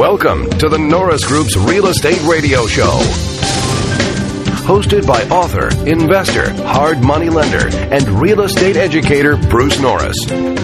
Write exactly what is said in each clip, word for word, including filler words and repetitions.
Welcome to the Norris Group's Real Estate Radio Show. Hosted by author, investor, hard money lender, and real estate educator Bruce Norris.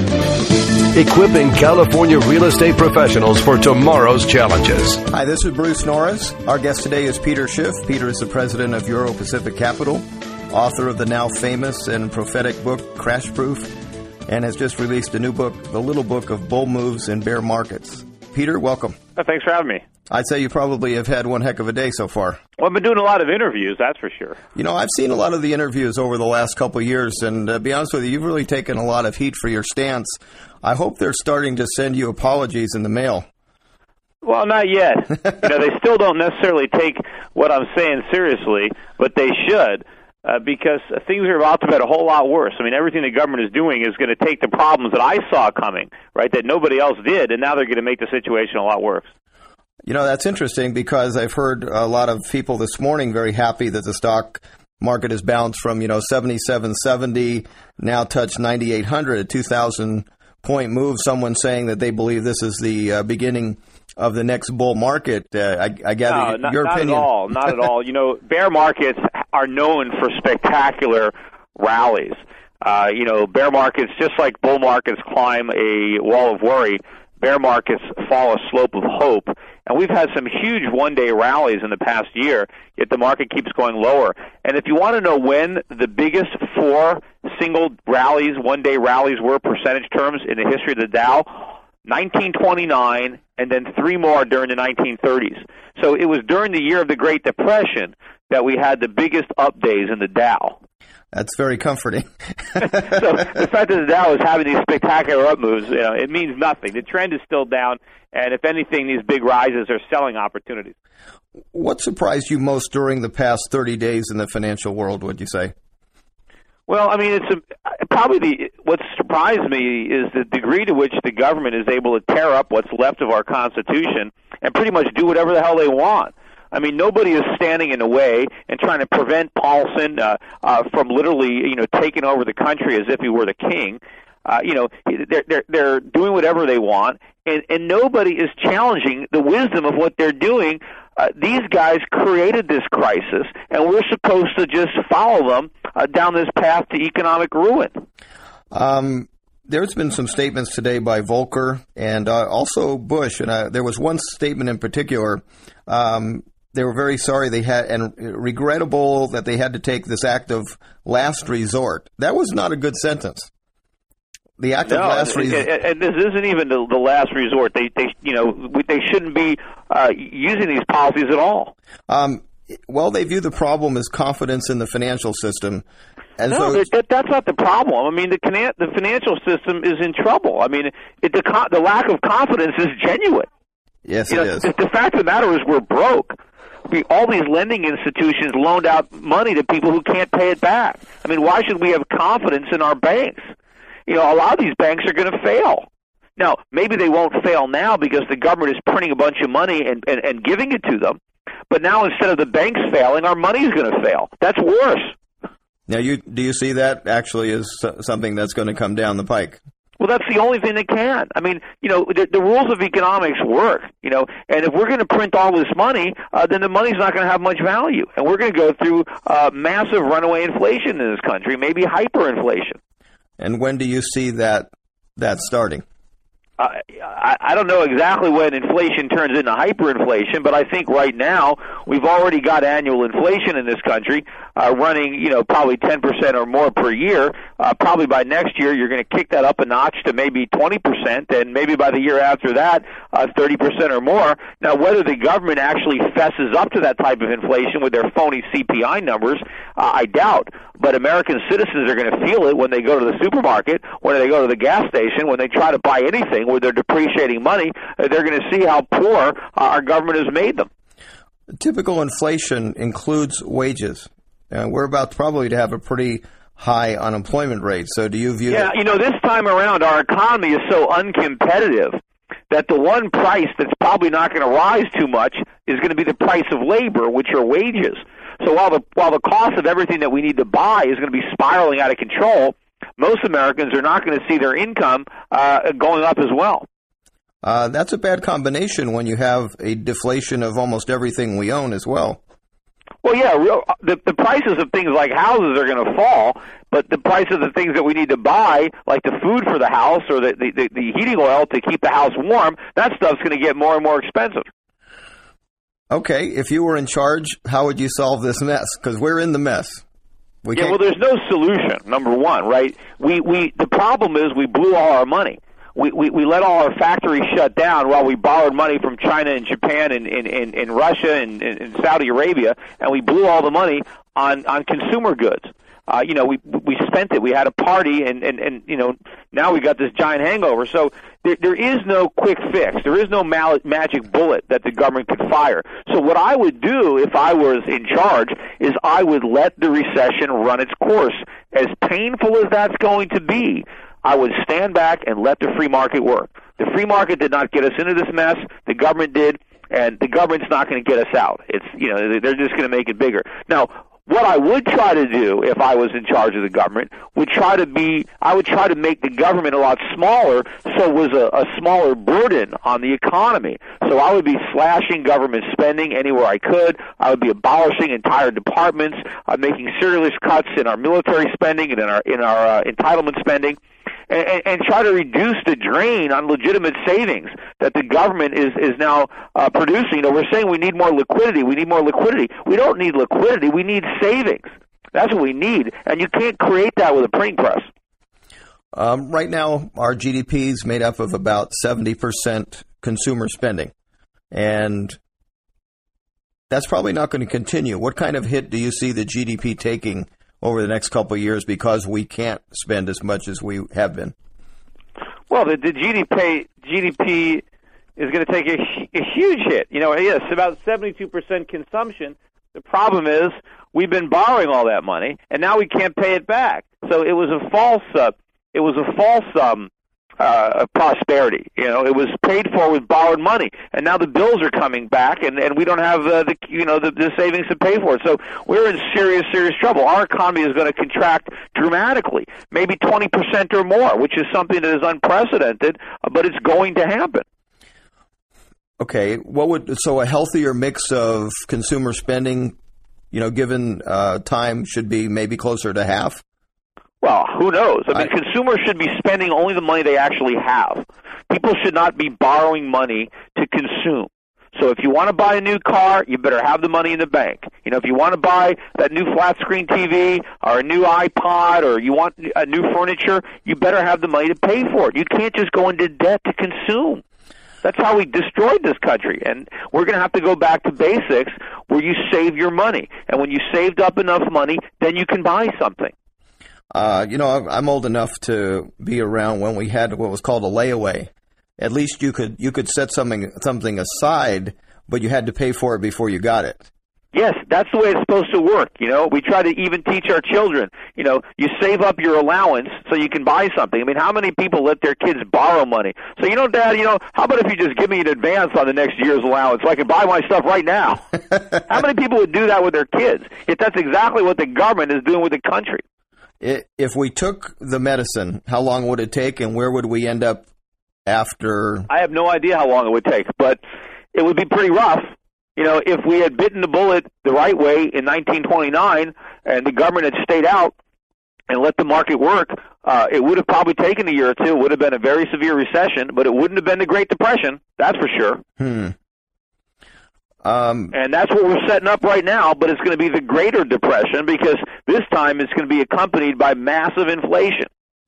Equipping California real estate professionals for tomorrow's challenges. Hi, this is Bruce Norris. Our guest today is Peter Schiff. Peter is the president of Euro Pacific Capital, author of the now famous and prophetic book Crash Proof, and has just released a new book, The Little Book of Bull Moves in Bear Markets. Peter, welcome. Oh, thanks for having me. I'd say you probably have had one heck of a day so far. Well, I've been doing a lot of interviews, that's for sure. You know, I've seen a lot of the interviews over the last couple of years, and uh, to be honest with you, you've really taken a lot of heat for your stance. I hope they're starting to send you apologies in the mail. Well, not yet. You know, they still don't necessarily take what I'm saying seriously, but they should, uh, because things are about to get a whole lot worse. I mean, everything the government is doing is going to take the problems that I saw coming, right, that nobody else did, and now they're going to make the situation a lot worse. You know, that's interesting because I've heard a lot of people this morning very happy that the stock market has bounced from, you know, seventy-seven seventy, now touched ninety-eight hundred, a two thousand point move. Someone saying that they believe this is the uh, beginning of the next bull market. Uh, I, I gather no, not, your not opinion. Not at all. Not at all. You know, bear markets are known for spectacular rallies. Uh, you know, bear markets, just like bull markets climb a wall of worry, bear markets fall a slope of hope. And we've had some huge one-day rallies in the past year, yet the market keeps going lower. And if you want to know when the biggest four single rallies, one-day rallies were percentage terms in the history of the Dow, nineteen twenty-nine, and then three more during the nineteen thirties. So it was during the year of the Great Depression that we had the biggest up days in the Dow. That's very comforting. So the fact that the Dow is having these spectacular up moves, you know, it means nothing. The trend is still down, and if anything, these big rises are selling opportunities. What surprised you most during the past thirty days in the financial world, would you say? Well, I mean, it's a, probably the what surprised me is the degree to which the government is able to tear up what's left of our Constitution and pretty much do whatever the hell they want. I mean, nobody is standing in the way and trying to prevent Paulson uh, uh, from literally, you know, taking over the country as if he were the king. Uh, you know, they're, they're they're doing whatever they want, and, and nobody is challenging the wisdom of what they're doing. Uh, these guys created this crisis, and we're supposed to just follow them uh, down this path to economic ruin. Um. There's been some statements today by Volcker and uh, also Bush, and uh, there was one statement in particular. Um, they were very sorry they had and regrettable that they had to take this act of last resort. That was not a good sentence. The act no, of last resort, and, and this isn't even the, the last resort. They, they, you know, they shouldn't be uh, using these policies at all. Um, well, they view the problem as confidence in the financial system. And no, so, that, that's not the problem. I mean, the the financial system is in trouble. I mean, it, the the lack of confidence is genuine. Yes, you it know, is. The, the fact of the matter is we're broke. I mean, all these lending institutions loaned out money to people who can't pay it back. I mean, why should we have confidence in our banks? You know, a lot of these banks are going to fail. Now, maybe they won't fail now because the government is printing a bunch of money and, and, and giving it to them. But now instead of the banks failing, our money is going to fail. That's worse. Now, you do you see that actually as something that's going to come down the pike? Well, that's the only thing that can. I mean, you know, the, the rules of economics work, you know, and if we're going to print all this money, uh, then the money's not going to have much value. And we're going to go through uh, massive runaway inflation in this country, maybe hyperinflation. And when do you see that that starting? Uh, I, I don't know exactly when inflation turns into hyperinflation, but I think right now we've already got annual inflation in this country uh, running, you know, probably ten percent or more per year. Uh, probably by next year you're going to kick that up a notch to maybe twenty percent, and maybe by the year after that, uh, thirty percent or more. Now, whether the government actually fesses up to that type of inflation with their phony C P I numbers, uh, I doubt. But American citizens are going to feel it when they go to the supermarket, when they go to the gas station, when they try to buy anything where they're depreciating money. Uh, they're going to see how poor uh, our government has made them. Typical inflation includes wages. Uh, we're about probably to have a pretty high unemployment rate. So do you view Yeah, that? you know, this time around our economy is so uncompetitive that the one price that's probably not going to rise too much is going to be the price of labor, which are wages. So while the while the cost of everything that we need to buy is going to be spiraling out of control, most Americans are not going to see their income uh, going up as well. Uh, that's a bad combination when you have a deflation of almost everything we own as well. Well, yeah, real, the, the prices of things like houses are going to fall, but the price of the things that we need to buy, like the food for the house or the, the, the, the heating oil to keep the house warm, that stuff's going to get more and more expensive. Okay, if you were in charge, how would you solve this mess? Because we're in the mess. We yeah, can't... well, there's no solution, number one, right? We, we the problem is we blew all our money. We, we, we let all our factories shut down while we borrowed money from China and Japan and, and, and, and Russia and, and Saudi Arabia, and we blew all the money on, on consumer goods. Uh, you know, we we spent it. We had a party, and, and, and you know, now we got this giant hangover. So there, there is no quick fix. There is no mal- magic bullet that the government could fire. So what I would do if I was in charge is I would let the recession run its course. As painful as that's going to be, I would stand back and let the free market work. The free market did not get us into this mess. The government did, and the government's not going to get us out. It's, you know, they're just going to make it bigger. Now, what I would try to do if I was in charge of the government would try to be, I would try to make the government a lot smaller so it was a, a smaller burden on the economy. So I would be slashing government spending anywhere I could. I would be abolishing entire departments, uh, making serious cuts in our military spending and in our, in our uh, entitlement spending. And, and try to reduce the drain on legitimate savings that the government is, is now uh, producing. You know, we're saying we need more liquidity. We need more liquidity. We don't need liquidity. We need savings. That's what we need. And you can't create that with a printing press. Um, right now, our G D P is made up of about seventy percent consumer spending. And that's probably not going to continue. What kind of hit do you see the G D P taking over the next couple of years because we can't spend as much as we have been? Well, the, the G D P G D P is going to take a, a huge hit. You know, yes, about seventy-two percent consumption. The problem is we've been borrowing all that money, and now we can't pay it back. So it was a false, uh, it was a false um, uh, prosperity. You know, it was paid for with borrowed money, and now the bills are coming back, and, and we don't have uh, the you know the, the savings to pay for it. So we're in serious, serious trouble. Our economy is going to contract dramatically, maybe twenty percent or more, which is something that is unprecedented, but it's going to happen. Okay, what would so a healthier mix of consumer spending, you know, given uh, time, should be maybe closer to half? Well, who knows? I mean, I, consumers should be spending only the money they actually have. People should not be borrowing money to consume. So if you want to buy a new car, you better have the money in the bank. You know, if you want to buy that new flat-screen T V or a new iPod or you want a new furniture, you better have the money to pay for it. You can't just go into debt to consume. That's how we destroyed this country, and we're going to have to go back to basics where you save your money. And when you saved up enough money, then you can buy something. Uh, you know, I'm old enough to be around when we had what was called a layaway. At least you could you could set something something aside, but you had to pay for it before you got it. Yes, that's the way it's supposed to work. You know, we try to even teach our children, you know, you save up your allowance so you can buy something. I mean, how many people let their kids borrow money? So, you know, Dad, you know, how about if you just give me an advance on the next year's allowance so I can buy my stuff right now? How many people would do that with their kids? If that's exactly what the government is doing with the country. If we took the medicine, how long would it take, and where would we end up after? I have no idea how long it would take, but it would be pretty rough. You know, if we had bitten the bullet the right way in nineteen twenty-nine and the government had stayed out and let the market work, uh, it would have probably taken a year or two. It would have been a very severe recession, but it wouldn't have been the Great Depression, that's for sure. Hmm. Um, and that's what we're setting up right now, but it's going to be the Greater Depression because this time it's going to be accompanied by massive inflation.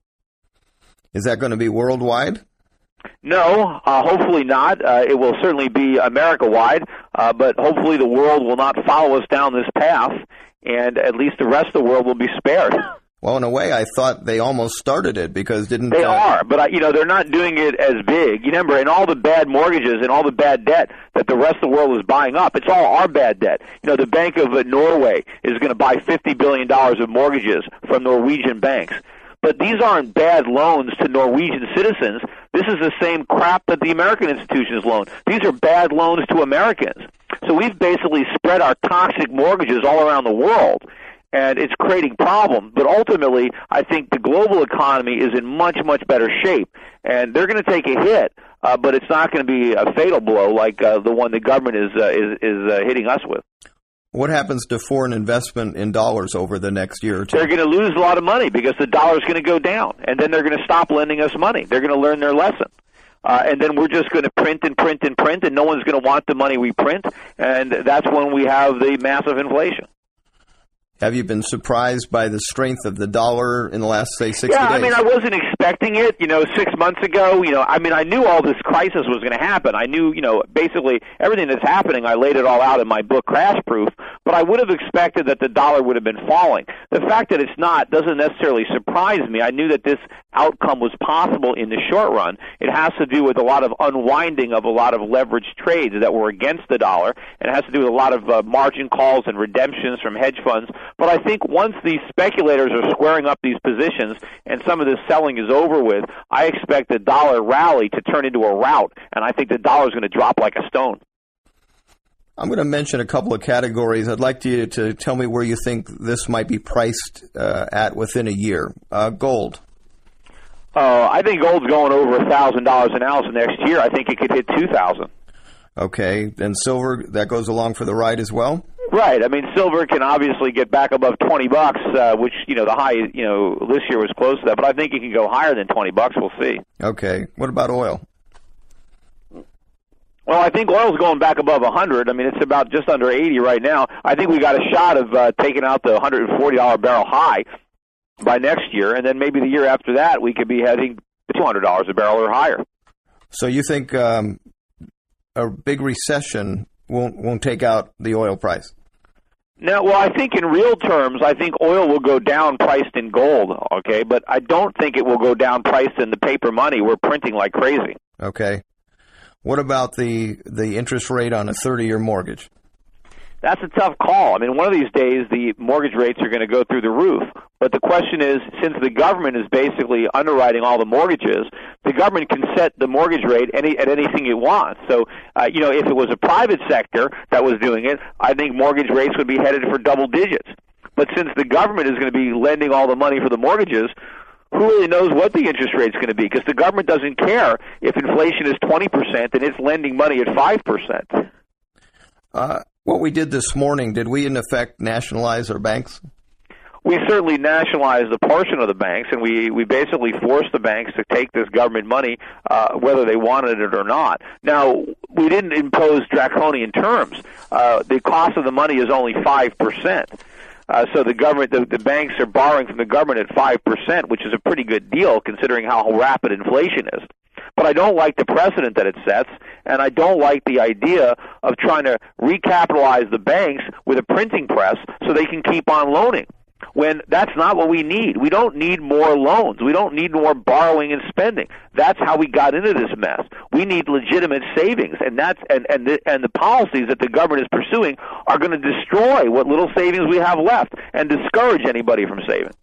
Is that going to be worldwide? No, uh, hopefully not. Uh, it will certainly be America-wide, uh, but hopefully the world will not follow us down this path, and at least the rest of the world will be spared. Well, in a way, I thought they almost started it because didn't they uh, are, but uh, you know they're not doing it as big. You remember, in all the bad mortgages and all the bad debt that the rest of the world is buying up, it's all our bad debt. You know, the Bank of uh, Norway is going to buy fifty billion dollars of mortgages from Norwegian banks. But these aren't bad loans to Norwegian citizens. This is the same crap that the American institutions loan. These are bad loans to Americans. So we've basically spread our toxic mortgages all around the world, and it's creating problems. But ultimately, I think the global economy is in much, much better shape, and they're going to take a hit. uh, but it's not going to be a fatal blow like uh, the one the government is uh, is, is uh, hitting us with. What happens to foreign investment in dollars over the next year or two? They're going to lose a lot of money because the dollar's going to go down, and then they're going to stop lending us money. They're going to learn their lesson. Uh, and then we're just going to print and print and print, and no one's going to want the money we print, and that's when we have the massive inflation. Have you been surprised by the strength of the dollar in the last, say, sixty yeah, days? I mean, I wasn't expecting it, you know, six months ago. You know, I mean, I knew all this crisis was going to happen. I knew, you know, basically everything that's happening, I laid it all out in my book, Crash Proof, but I would have expected that the dollar would have been falling. The fact that it's not doesn't necessarily surprise me. I knew that this outcome was possible in the short run. It has to do with a lot of unwinding of a lot of leveraged trades that were against the dollar, and it has to do with a lot of uh, margin calls and redemptions from hedge funds. But I think once these speculators are squaring up these positions and some of this selling is over with, I expect the dollar rally to turn into a rout, and I think the dollar is going to drop like a stone. I'm going to mention a couple of categories. I'd like you to tell me where you think this might be priced uh, at within a year. Uh, gold. Uh, I think gold's going over one thousand dollars an ounce next year. I think it could hit two thousand dollars. Okay. And silver, that goes along for the ride as well? Right. I mean, silver can obviously get back above twenty bucks, uh, which, you know, the high, you know, this year was close to that, but I think it can go higher than twenty bucks. We'll see. Okay. What about oil? Well, I think oil's going back above one hundred. I mean, it's about just under eighty right now. I think we got a shot of uh, taking out the one hundred forty dollars a barrel high by next year, and then maybe the year after that we could be heading to two hundred dollars a barrel or higher. So you think um, a big recession won't won't take out the oil price? No, well, I think in real terms, I think oil will go down priced in gold, okay? But I don't think it will go down priced in the paper money we're printing like crazy. Okay. What about the the interest rate on a thirty-year mortgage? That's a tough call. I mean, one of these days, the mortgage rates are going to go through the roof. But the question is, since the government is basically underwriting all the mortgages, the government can set the mortgage rate any, at anything it wants. So, uh, you know, if it was a private sector that was doing it, I think mortgage rates would be headed for double digits. But since the government is going to be lending all the money for the mortgages, who really knows what the interest rate is going to be? Because the government doesn't care if inflation is twenty percent and it's lending money at five percent. Uh, what we did this morning, did we in effect nationalize our banks? We certainly nationalized a portion of the banks, and we, we basically forced the banks to take this government money, uh, whether they wanted it or not. Now, we didn't impose draconian terms. Uh, the cost of the money is only five percent. Uh, so the government, the, the banks are borrowing from the government at five percent, which is a pretty good deal considering how rapid inflation is. But I don't like the precedent that it sets, and I don't like the idea of trying to recapitalize the banks with a printing press so they can keep on loaning, when that's not what we need. We don't need more loans. We don't need more borrowing and spending. That's how we got into this mess. We need legitimate savings, and that's and and the, and the policies that the government is pursuing are going to destroy what little savings we have left and discourage anybody from saving.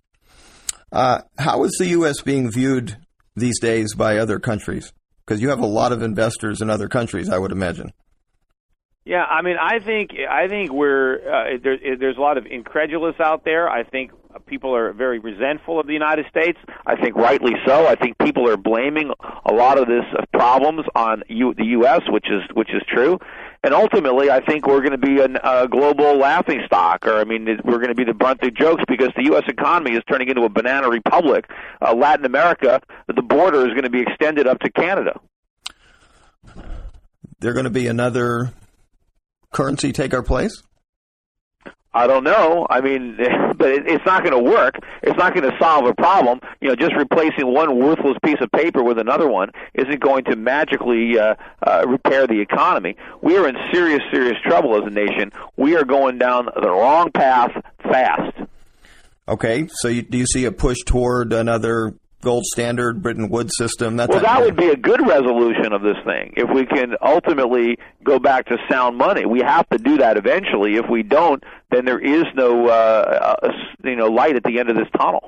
Uh, how is the U S being viewed these days by other countries? Because you have a lot of investors in other countries, I would imagine. Yeah, I mean, I think I think we're uh, there, there's a lot of incredulous out there. I think people are very resentful of the United States. I think rightly so. I think people are blaming a lot of this uh, problems on U, the U S, which is which is true. And ultimately, I think we're going to be an, a global laughingstock, or I mean, we're going to be the brunt of jokes because the U S economy is turning into a banana republic. Uh, Latin America, the border is going to be extended up to Canada. They're going to be another currency take our place? I don't know. I mean, but it, it's not going to work. It's not going to solve a problem. You know, just replacing one worthless piece of paper with another one isn't going to magically uh, uh, repair the economy. We are in serious, serious trouble as a nation. We are going down the wrong path fast. Okay, so you, do you see a push toward another gold standard, Bretton Woods system? That well, that would be a good resolution of this thing. If we can ultimately go back to sound money, we have to do that eventually. If we don't, then there is no, uh, uh, you know, light at the end of this tunnel.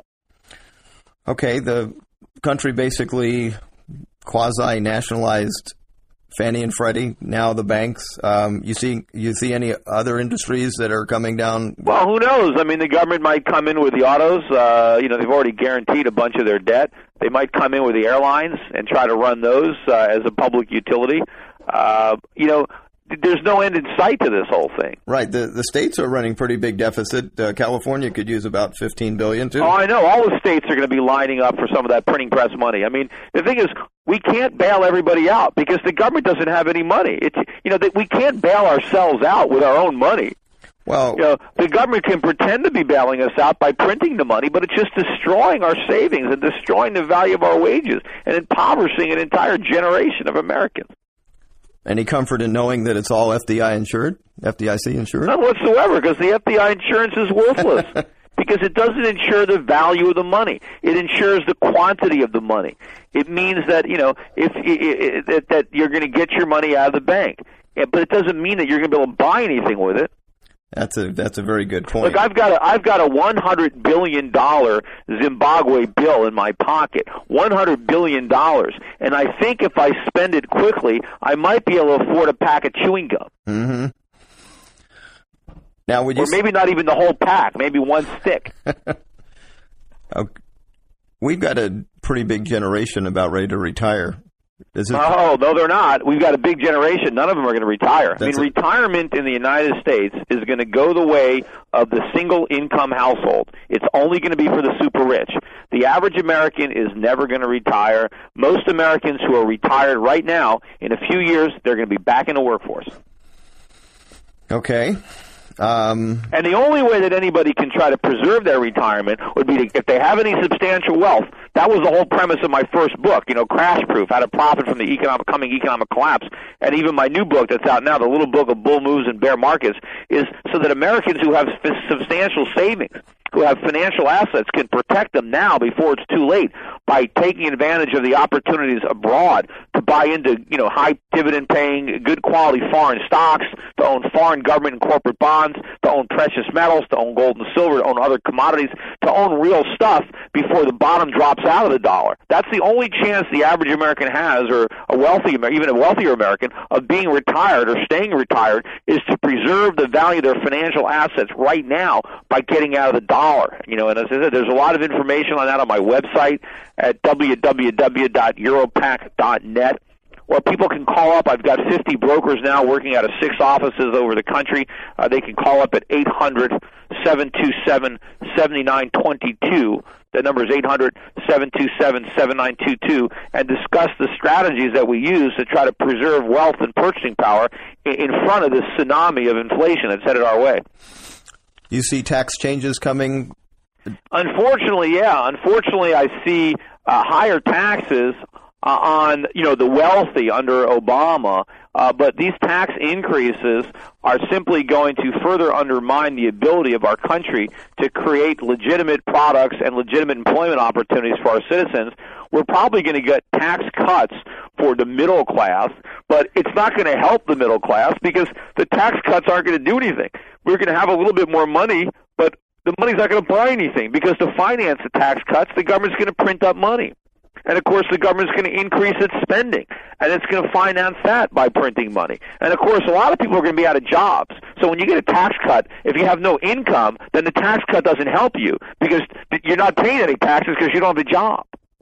Okay, the country basically quasi-nationalized Fannie and Freddie, now the banks. Um, you see, you see any other industries that are coming down? Well, who knows? I mean, the government might come in with the autos. Uh, you know, they've already guaranteed a bunch of their debt. They might come in with the airlines and try to run those uh, as a public utility. Uh, you know, there's no end in sight to this whole thing. Right. The the states are running pretty big deficit. Uh, California could use about fifteen billion dollars, too. Oh, I know. All the states are going to be lining up for some of that printing press money. I mean, the thing is, we can't bail everybody out because the government doesn't have any money. It's, you know, that we can't bail ourselves out with our own money. Well, you know, the government can pretend to be bailing us out by printing the money, but it's just destroying our savings and destroying the value of our wages and impoverishing an entire generation of Americans. Any comfort in knowing that it's all F D I insured, F D I C insured? None whatsoever, because the F D I insurance is worthless. Because it doesn't insure the value of the money. It insures the quantity of the money. It means that, you know, if it, it, that you're going to get your money out of the bank. Yeah, but it doesn't mean that you're going to be able to buy anything with it. That's a that's a very good point. Look, I've got a I've got a one hundred billion dollar Zimbabwe bill in my pocket, one hundred billion dollars, and I think if I spend it quickly, I might be able to afford a pack of chewing gum. Mm-hmm. Now, would you or maybe not even the whole pack, maybe one stick. Okay. We've got a pretty big generation about ready to retire. Is it? Oh, no, they're not. We've got a big generation. None of them are going to retire. That's I mean, a- retirement in the United States is going to go the way of the single-income household. It's only going to be for the super rich. The average American is never going to retire. Most Americans who are retired right now, in a few years, they're going to be back in the workforce. Okay. Um, and the only way that anybody can try to preserve their retirement would be to, if they have any substantial wealth. That was the whole premise of my first book, you know, Crash Proof, How to Profit from the economic, Coming Economic Collapse. And even my new book that's out now, the little book of bull moves and bear markets, is so that Americans who have substantial savings, who have financial assets, can protect them now before it's too late by taking advantage of the opportunities abroad to buy into, you know, high dividend paying, good quality foreign stocks, to own foreign government and corporate bonds, to own precious metals, to own gold and silver, to own other commodities, to own real stuff before the bottom drops out of the dollar. That's the only chance the average American has, or a wealthy, even a wealthier American, of being retired or staying retired, is to preserve the value of their financial assets right now by getting out of the dollar. You know, and as I said, there's a lot of information on that on my website at w w w dot europac dot net. Or people can call up. I've got fifty brokers now working out of six offices over the country. Uh, they can call up at eight hundred, seven two seven, seven nine two two. The number is eight hundred, seven two seven, seven nine two two, and discuss the strategies that we use to try to preserve wealth and purchasing power in front of this tsunami of inflation that's headed our way. You see tax changes coming? Unfortunately, yeah. Unfortunately, I see uh, higher taxes uh, on, you know, the wealthy under Obama, uh, but these tax increases are simply going to further undermine the ability of our country to create legitimate products and legitimate employment opportunities for our citizens. We're probably going to get tax cuts for the middle class, but it's not going to help the middle class because the tax cuts aren't going to do anything. We're going to have a little bit more money, but the money's not going to buy anything because to finance the tax cuts, the government's going to print up money. And, of course, the government's going to increase its spending, and it's going to finance that by printing money. And, of course, a lot of people are going to be out of jobs. So when you get a tax cut, if you have no income, then the tax cut doesn't help you because you're not paying any taxes because you don't have a job.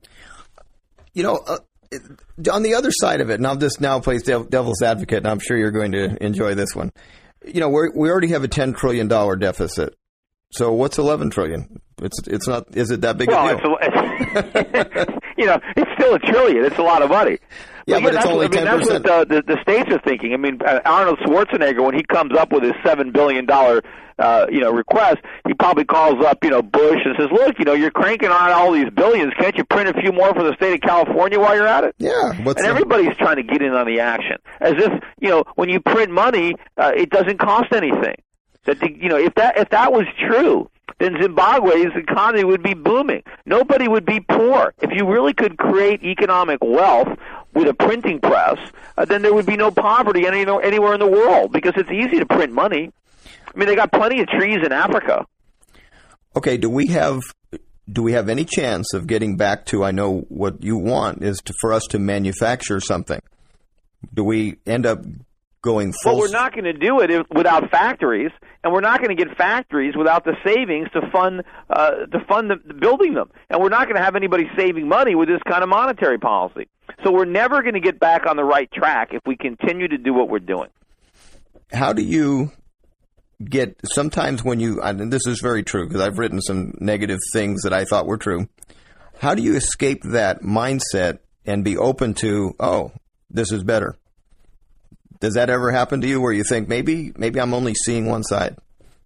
You know, uh, on the other side of it, and I'll just now play devil's advocate, and I'm sure you're going to enjoy this one. You know, we're, we already have a ten trillion dollars deficit. So what's eleven trillion dollars? It's it's not. Is it that big well, a deal? It's, you know, it's still a trillion. It's a lot of money. Yeah, but, but it's only what, I mean, ten percent. That's what the, the, the states are thinking. I mean, uh, Arnold Schwarzenegger, when he comes up with his seven billion dollars, uh, you know, request, he probably calls up, you know, Bush and says, "Look, you know, you're cranking on all these billions. Can't you print a few more for the state of California while you're at it?" Yeah. What's and the... everybody's trying to get in on the action, as if, you know, when you print money, uh, it doesn't cost anything. That the, you know, if that if that was true, then Zimbabwe's economy would be booming. Nobody would be poor. If you really could create economic wealth with a printing press, uh, then there would be no poverty any, anywhere in the world because it's easy to print money. I mean, they got plenty of trees in Africa. Okay, do we have do we have any chance of getting back to, I know what you want is to, for us to manufacture something? Do we end up going full? Well, we're not going to do it if, without factories, and we're not going to get factories without the savings to fund uh, to fund the, building them. And we're not going to have anybody saving money with this kind of monetary policy. So we're never going to get back on the right track if we continue to do what we're doing. How do you get, sometimes when you, and this is very true because I've written some negative things that I thought were true, how do you escape that mindset and be open to, oh, this is better? Does that ever happen to you where you think maybe maybe I'm only seeing one side?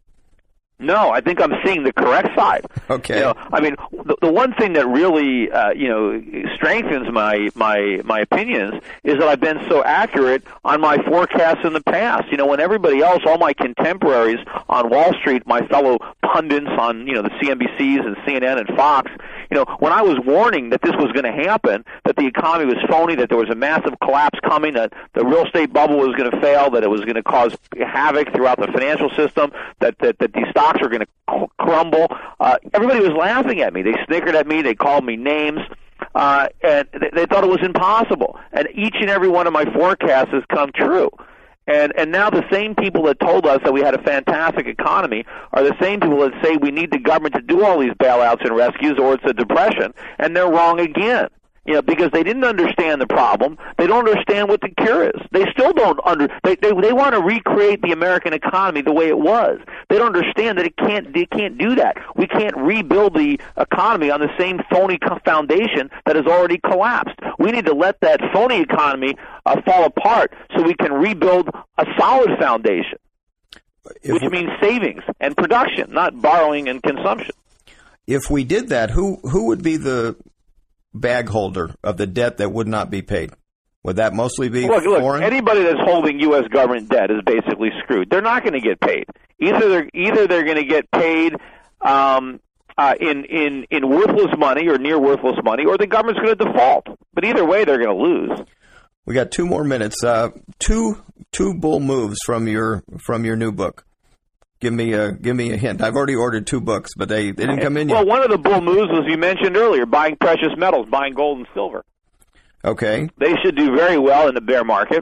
No, I think I'm seeing the correct side. Okay. You know, I mean, the, the one thing that really, uh, you know, strengthens my, my, my opinions is that I've been so accurate on my forecasts in the past. You know, when everybody else, all my contemporaries on Wall Street, my fellow pundits on, you know, the C N B Cs and C N N and Fox, you know, when I was warning that this was going to happen, that the economy was phony, that there was a massive collapse coming, that the real estate bubble was going to fail, that it was going to cause havoc throughout the financial system, that, that, that these stocks are going to crumble, uh, everybody was laughing at me. They snickered at me. They called me names. Uh, and they, they thought it was impossible. And each and every one of my forecasts has come true. And and now the same people that told us that we had a fantastic economy are the same people that say we need the government to do all these bailouts and rescues or it's a depression, and they're wrong again. You know, because they didn't understand the problem. They don't understand what the cure is. They still don't under. They they, they want to recreate the American economy the way it was. They don't understand that it can't. They can't do that. We can't rebuild the economy on the same phony foundation that has already collapsed. We need to let that phony economy uh, fall apart so we can rebuild a solid foundation, if which we, means savings and production, not borrowing and consumption. If we did that, who who would be the bag holder of the debt that would not be paid? Would that mostly be look, foreign? Look, anybody that's holding U S government debt is basically screwed. They're not going to get paid. Either they're either they're going to get paid um, uh, in in in worthless money or near worthless money, or the government's going to default. But either way, they're going to lose. We got two more minutes. Uh, two two bull moves from your from your new book. Give me a give me a hint. I've already ordered two books, but they, they didn't come in yet. Well, one of the bull moves, as you mentioned earlier, buying precious metals, buying gold and silver. Okay. They should do very well in the bear market.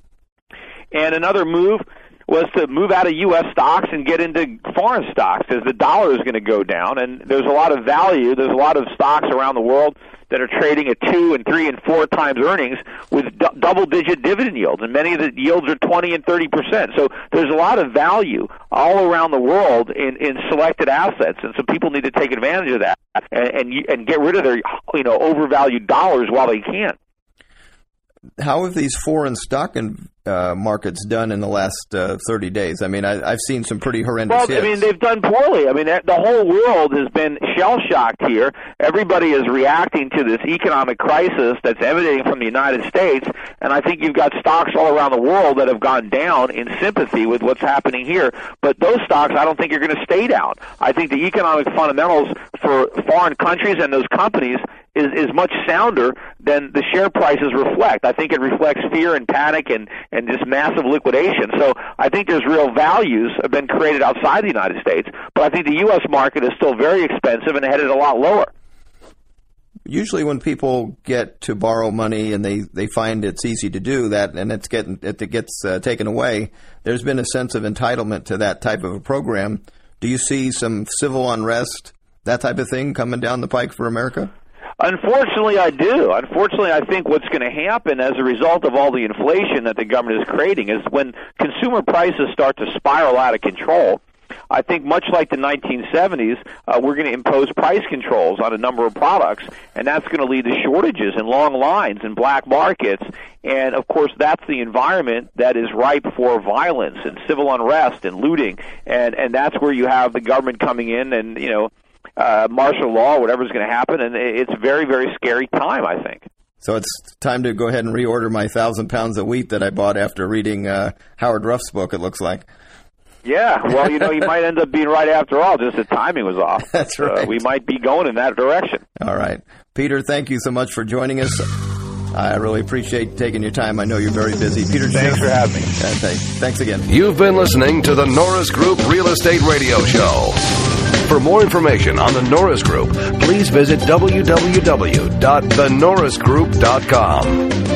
And another move was to move out of U S stocks and get into foreign stocks, as the dollar is going to go down. And there's a lot of value. There's a lot of stocks around the world that are trading at two and three and four times earnings with d- double-digit dividend yields, and many of the yields are twenty and thirty percent. So there's a lot of value all around the world in, in selected assets, and so people need to take advantage of that and, and and get rid of their you know overvalued dollars while they can. How have these foreign stock and, uh, markets done in the last uh, thirty days? I mean, I, I've seen some pretty horrendous Well, hits. I mean, they've done poorly. I mean, the whole world has been shell-shocked here. Everybody is reacting to this economic crisis that's emanating from the United States, and I think you've got stocks all around the world that have gone down in sympathy with what's happening here. But those stocks, I don't think are going to stay down. I think the economic fundamentals for foreign countries and those companies is, is much sounder than the share prices reflect. I think it reflects fear and panic and, and just massive liquidation. So I think there's real values have been created outside the United States, but I think the U S market is still very expensive and headed a lot lower. Usually when people get to borrow money and they, they find it's easy to do that and it's getting, it gets uh, taken away, there's been a sense of entitlement to that type of a program. Do you see some civil unrest, that type of thing, coming down the pike for America? Unfortunately, I do. Unfortunately, I think what's going to happen as a result of all the inflation that the government is creating is when consumer prices start to spiral out of control, I think much like the nineteen seventies, uh, we're going to impose price controls on a number of products, and that's going to lead to shortages and long lines and black markets. And, of course, that's the environment that is ripe for violence and civil unrest and looting. And, and that's where you have the government coming in and, you know, Uh, martial law, whatever's going to happen, and it's a very, very scary time, I think. So it's time to go ahead and reorder my thousand pounds of wheat that I bought after reading uh, Howard Ruff's book, it looks like. Yeah, well, you know, you might end up being right after all, just the timing was off. That's right. Uh, we might be going in that direction. All right. Peter, thank you so much for joining us. I really appreciate taking your time. I know you're very busy. Peter, thanks for having me. Uh, thanks again. You've been listening to the Norris Group Real Estate Radio Show. For more information on the Norris Group, please visit w w w dot the norris group dot com.